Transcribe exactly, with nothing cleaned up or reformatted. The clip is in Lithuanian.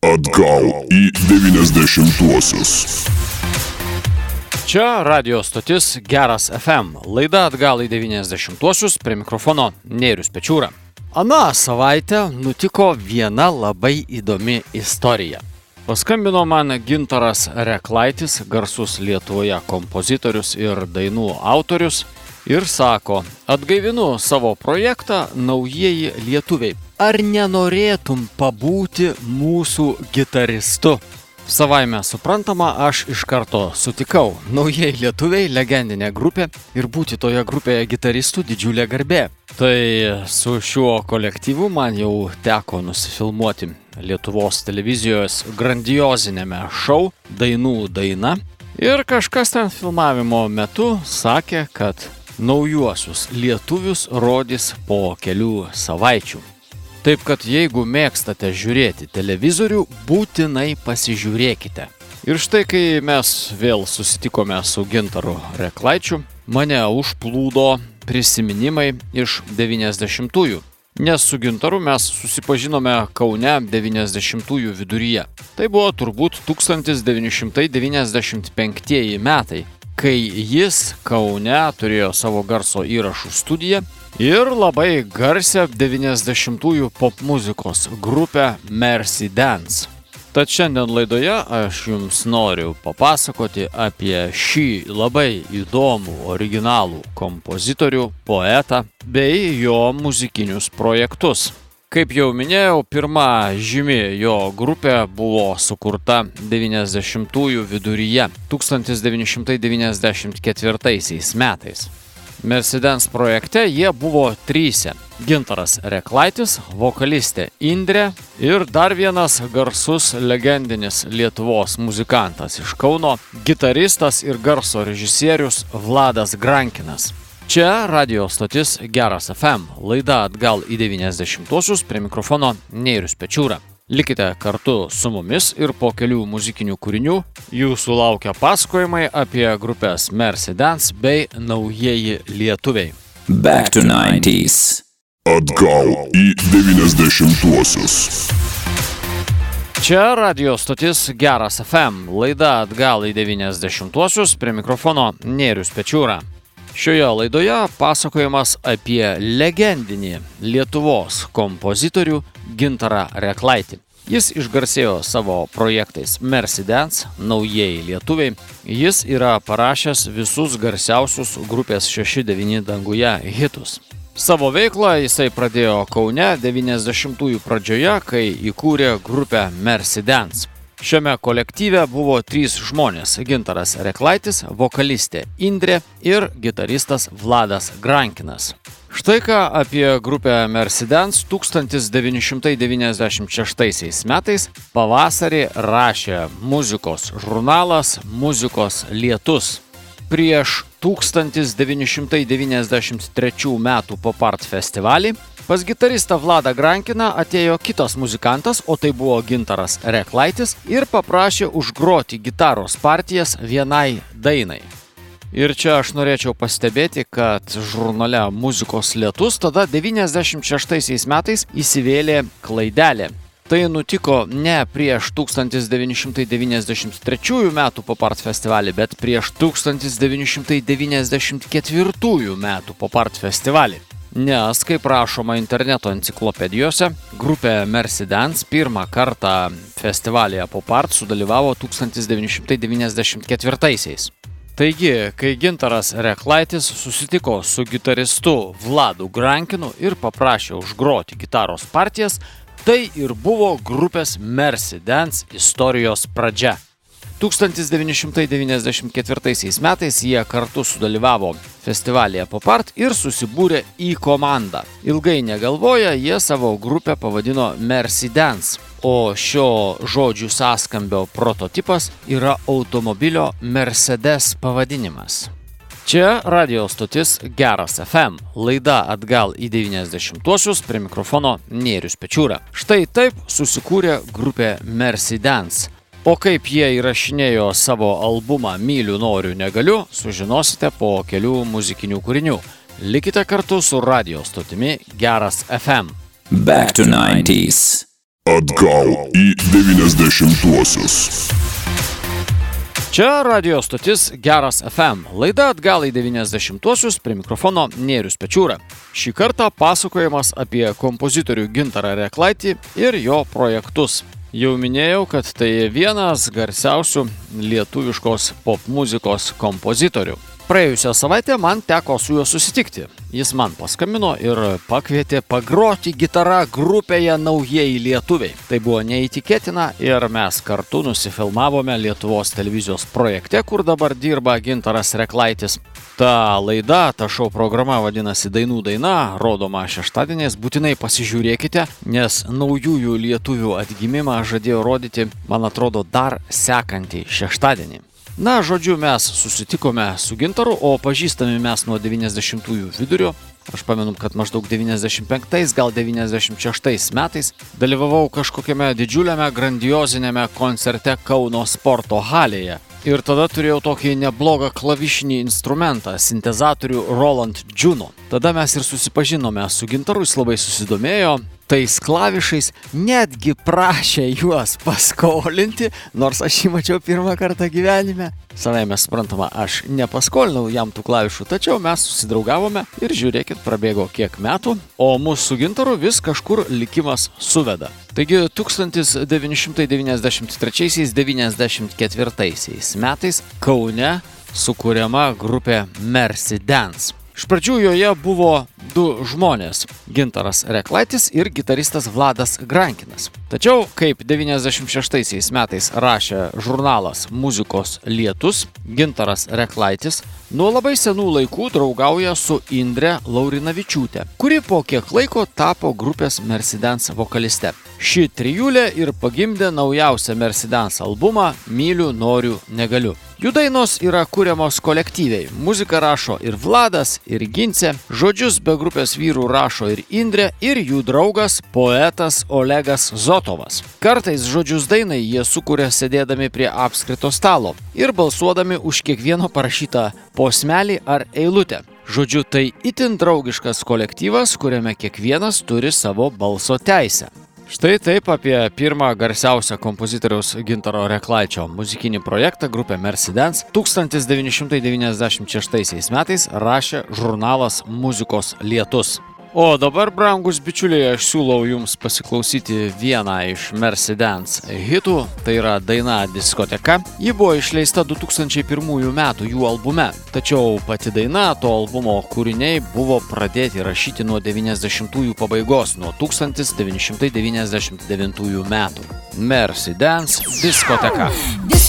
Atgal į devyniasdešimtuosius. Čia radio stotis Geras F M. Laida Atgal į devyniasdešimtuosius, prie mikrofono Nėrius Pečiūra. Aną savaitę nutiko viena labai įdomi istorija. Paskambino man Gintaras Reklaitis, garsus Lietuvoje kompozitorius ir dainų autorius, ir sako: atgaivinu savo projektą Naujieji lietuviai. Ar nenorėtum pabūti mūsų gitaristu? Savaime suprantama, aš iš karto sutikau. Naujieji lietuviai, legendinė grupė, ir būti toje grupėje gitaristų didžiulė garbė. Tai su šiuo kolektyvu man jau teko nusifilmuoti Lietuvos televizijos grandiozinėme šou Dainų daina. Ir kažkas ten filmavimo metu sakė, kad naujuosius lietuvius rodys po kelių savaičių. Taip kad jeigu mėgstate žiūrėti televizorių, būtinai pasižiūrėkite. Ir štai kai mes vėl susitikome su Gintaru Reklaičiu, mane užplūdo prisiminimai iš devyniasdešimtųjų. Nes su Gintaru mes susipažinome Kaune devyniasdešimtųjų viduryje. Tai buvo turbūt tūkstantis devyni šimtai devyniasdešimt penktieji metai, kai jis Kaune turėjo savo garso įrašų studiją ir labai garsią devyniasdešimtųjų popmuzikos grupę Mercy Dance. Tad šiandien laidoje aš jums noriu papasakoti apie šį labai įdomų, originalų kompozitorių, poetą bei jo muzikinius projektus. Kaip jau minėjau, pirma žymi jo grupė buvo sukurta devyniasdešimtųjų viduryje, tūkstantis devyni šimtai devyniasdešimt ketvirtaisiais metais. Mercy Dance projekte jie buvo tryse: Gintaras Reklaitis, vokalistė Indrė ir dar vienas garsus legendinis Lietuvos muzikantas iš Kauno, gitaristas ir garso režisierius Vladas Grankinas. Čia radio stotis Geras F M, laida Atgal į devyniasdešimtuosius, prie mikrofono Nėrius Pečiūra. Likite kartu su mumis ir po kelių muzikinių kūrinių jūsų laukia pasakojimai apie grupės Mercy Dance bei Naujieji lietuviai. Back to nineties. Atgal į devyniasdešimtuosius. Čia radio stotis Geras F M, laida Atgal į devyniasdešimtuosius, prie mikrofono Nėrius Pečiūra. Šioje laidoje pasakojimas apie legendinį Lietuvos kompozitorių Gintarą Reklaitį. Jis išgarsėjo savo projektais Mercy Dance, Naujieji lietuviai. Jis yra parašęs visus garsiausius grupės šeši devyni danguje hitus. Savo veiklą jisai pradėjo Kaune devyniasdešimtųjų pradžioje, kai įkūrė grupę Mercy Dance. Šiame kolektyve buvo trys žmonės: Gintaras Reklaitis, vokalistė Indrė ir gitaristas Vladas Grankinas. Štai ką apie grupę Mercy Dance tūkstantis devyni šimtai devyniasdešimt šeštaisiais metais pavasarį rašė muzikos žurnalas Muzikos lietus. Prieš tūkstantis devyni šimtai devyniasdešimt trečių metų Pop Art festivalį pas gitaristą Vladą Grankiną atėjo kitas muzikantas, o tai buvo Gintaras Reklaitis, ir paprašė užgroti gitaros partijas vienai dainai. Ir čia aš norėčiau pastebėti, kad žurnale Muzikos lietus tada devyniasdešimt šeštaisiais metais įsivėlė klaidelė. Tai nutiko ne prieš tūkstantis devyni šimtai devyniasdešimt trečiųjų metų Pop Art festivalį, bet prieš tūkstantis devyni šimtai devyniasdešimt ketvirtųjų metų Pop Art festivalį. Nes, kaip rašoma interneto enciklopedijose, grupė Mercy Dance pirmą kartą festivalyje Pop Art sudalyvavo tūkstantis devyni šimtai devyniasdešimt ketvirtaisiais. Taigi, kai Gintaras Reklaitis susitiko su gitaristu Vladu Grankinu ir paprašė užgroti gitaros partijas, tai ir buvo grupės Mercy Dance istorijos pradžia. tūkstantis devyni šimtai devyniasdešimt ketvirtaisiais metais jie kartu sudalyvavo festivalyje Pop Art ir susibūrė į komandą. Ilgai negalvoję, jie savo grupę pavadino Mercy Dance, o šio žodžių sąskambio prototipas yra automobilio Mercedes pavadinimas. Čia radio stotis Geras F M, laida Atgal į devyniasdešimtuosius, prie mikrofono Nėrius Pečiūra. Štai taip susikūrė grupė Mercy Dance. O kaip jie įrašinėjo savo albumą Myliu, noriu, negaliu, sužinosite po kelių muzikinių kūrinių. Likite kartu su radio stotimi Geras F M. Back to nineties. Atgal į devyniasdešimtuosius. Čia radio stotis Geras F M. Laida Atgal į devyniasdešimtuosius, prie mikrofono Nėrius Pečiūra. Šį kartą pasakojimas apie kompozitorių Gintarą Reklaitį ir jo projektus. Jau minėjau, kad tai vienas garsiausių lietuviškos popmuzikos kompozitorių. Praėjusią savaitę man teko su juo susitikti. Jis man paskambino ir pakvietė pagroti gitarą grupėje Naujieji lietuviai. Tai buvo neįtikėtina ir mes kartu nusifilmavome Lietuvos televizijos projekte, kur dabar dirba Gintaras Reklaitis. Ta laida, ta šou programa vadinasi Dainų daina, rodoma šeštadieniais, būtinai pasižiūrėkite, nes Naujųjų lietuvių atgimimą žadėjo rodyti, man atrodo, dar sekantį šeštadienį. Na, žodžiu, mes susitikome su Gintaru, o pažįstami mes nuo devyniasdešimtųjų vidurio. Aš pamenu, kad maždaug devyniasdešimt penktais, gal devyniasdešimt šeštais metais dalyvavau kažkokiame didžiuliame grandiozinėme koncerte Kauno sporto halėje. Ir tada turėjau tokį neblogą klavišinį instrumentą, sintezatorių Roland Juno. Tada mes ir susipažinome su Gintaru, jis labai susidomėjo tais klavišais, netgi prašė juos paskolinti, nors aš jį mačiau pirmą kartą gyvenime. Savaime suprantama, aš nepaskolinau jam tų klavišų, tačiau mes susidraugavome ir žiūrėkit, prabėgo kiek metų, o mūsų su Gintaru vis kažkur likimas suveda. Taigi tūkstantis devyni šimtai devyniasdešimt trečiaisiais devyniasdešimt ketvirtaisiais metais Kaune sukuriama grupė Mercy Dance. Iš pradžių joje buvo du žmonės – Gintaras Reklaitis ir gitaristas Vladas Grankinas. Tačiau, kaip devyniasdešimt šeštaisiais metais rašė žurnalas Muzikos lietus, Gintaras Reklaitis nuo labai senų laikų draugauja su Indre Laurinavičiūte, kuri po kiek laiko tapo grupės Mercy Dance vokaliste. Ši trijulė ir pagimdė naujausią Mercy Dance albumą Myliu, noriu, negaliu. Jų dainos yra kuriamos kolektyviai. Muziką rašo ir Vladas, ir Gincė, žodžius be grupės vyrų rašo ir Indrė, ir jų draugas, poetas Olegas Zotovas. Kartais žodžius dainai jie sukuria sėdėdami prie apskrito stalo ir balsuodami už kiekvieno parašytą posmelį ar eilutę. Žodžiu, tai itin draugiškas kolektyvas, kuriame kiekvienas turi savo balso teisę. Štai taip apie pirmą garsiausią kompozitoriaus Gintaro Reklaičio muzikinį projektą grupę Mercy Dance tūkstantis devyni šimtai devyniasdešimt šeštaisiais metais rašė žurnalas Muzikos lietus. O dabar, brangus bičiuliai, aš siūlau jums pasiklausyti vieną iš Mercy Dance hitų, tai yra daina Diskoteka. Ji buvo išleista du tūkstančiai pirmųjų metų jų albume, tačiau pati daina, to albumo kūriniai buvo pradėti rašyti nuo devyniasdešimtųjų pabaigos, nuo tūkstantis devyni šimtai devyniasdešimt devintųjų metų. Mercy Dance Diskoteka.